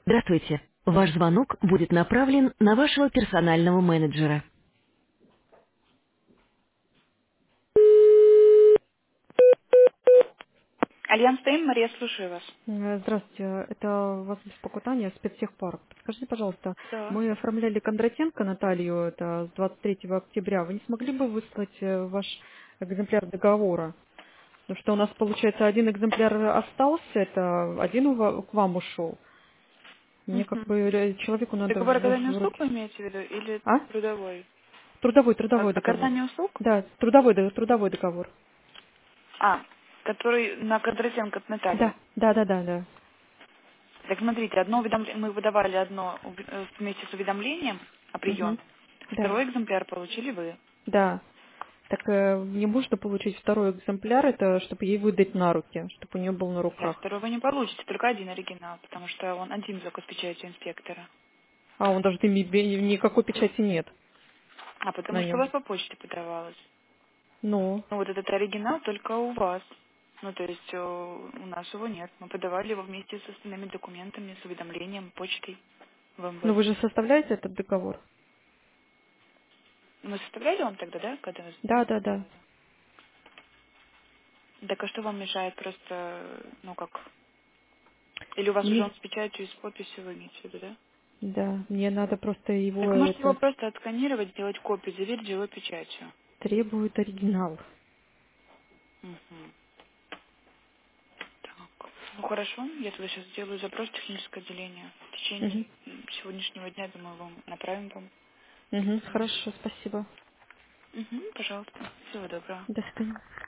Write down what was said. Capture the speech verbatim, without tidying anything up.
Здравствуйте. Ваш звонок будет направлен на вашего персонального менеджера. Альянс Тейм, Мария, слушаю вас. Э, Здравствуйте, это вас беспокоит Аня, спецтехпарк. Подскажите, пожалуйста, Да. мы оформляли Кондратенко Наталью, это с двадцать третьего октября. Вы не смогли бы выслать э, ваш экземпляр договора? Потому что у нас, получается, один экземпляр остался, это один у ва- к вам ушел. Мне как Мгм. бы э, человеку надо Договор в- оказания в услуг руки. вы имеете в виду или А? трудовой? Трудовой, О- трудовой договор. Оказание услуг? Да, трудовой, дог- трудовой договор. А, который на Кондратенко от Натальи. Да, да, да, да, да. Так смотрите, одно уведомление, мы выдавали одно уви- э, вместе с уведомлением о Угу. приеме. Да, Второй экземпляр получили вы. да. Так э, мне можно получить второй экземпляр, это чтобы ей выдать на руки, чтобы у нее был на Да, руках. второго не получите, только один оригинал, потому что он один только с печатью инспектора. А он даже ни- бе- никакой печати нет А потому на что у нем. вас по почте подавалось. Ну, Ну, вот этот оригинал только у вас. Ну, то есть э, у нас его нет. Мы подавали его вместе с остальными документами, с уведомлением, почтой в ну МВ. вы же составляете этот договор? Мы составляли вам тогда, да, когда вы... Да, да, да. Так а что вам мешает просто, э, ну как... Или у вас уже Мне, он с печатью и с подписью, вы имеете в виду, да? да, мне надо просто его Так вы можете его это просто отсканировать, сделать копию, заверить его печатью. требует оригинал. Мгм. Так. Ну хорошо, я тогда сейчас сделаю запрос в техническое отделение. В течение Угу. м, сегодняшнего дня, думаю, вам направим вам. Угу, хорошо, спасибо. Угу, пожалуйста. Всего доброго. До свидания.